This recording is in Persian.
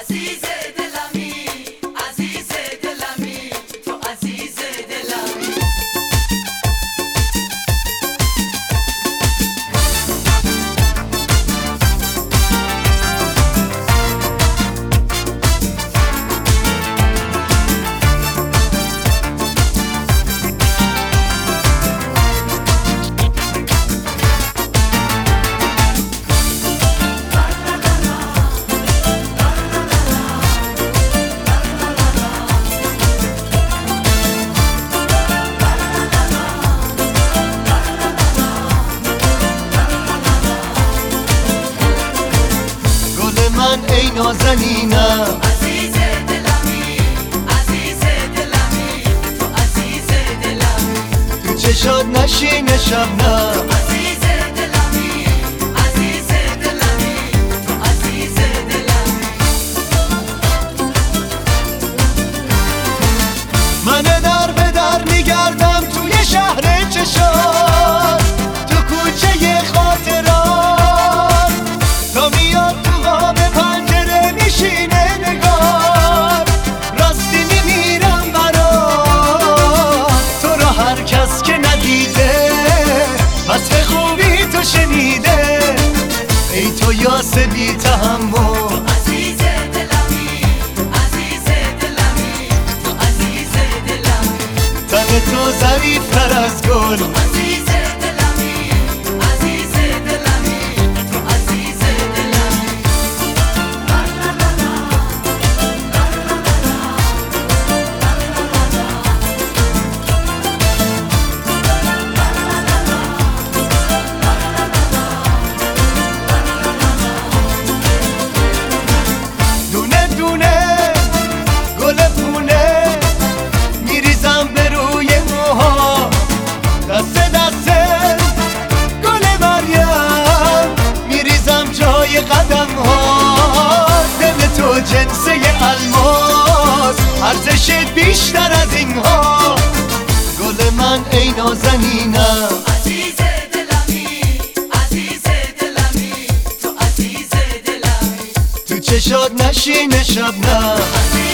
عزیز دلمی، عزیز دلمی، تو عزیز دلمی. ای نازنینم عزیز دلمی، عزیز دلمی، تو عزیز دلمی. تو چشات نشینه شبنم عزیز دلمی، عزیز دلمی، تو عزیز دلمی. من در به در میگردم توی شهر چشات، تو کوچه خاطرات، تا میاد تو قاب پنجره میشینه نگار، راستی میمیرم برات. تو را هر کس که ندیده وصف خوبی تو شنیده، ای تو یاس بی تحمل. عزیز دلمی، عزیز دلمی، تو عزیز دلمی. تن تو ظریفتر از گل، عزیز دلمی، عزیز دلمی، تو عزیز دلمی. دونه دونه گل پونه میریزم به روی موها، دسته دسته گل مریم میریزم جای قدم ها. دل تو جنسه الماس، ارزشت بیشتر از این ها. گل من ای نازنینم، عزیز دلمی، عزیز دلمی، تو عزیز دلمی. تو چشات نشینه شبنم.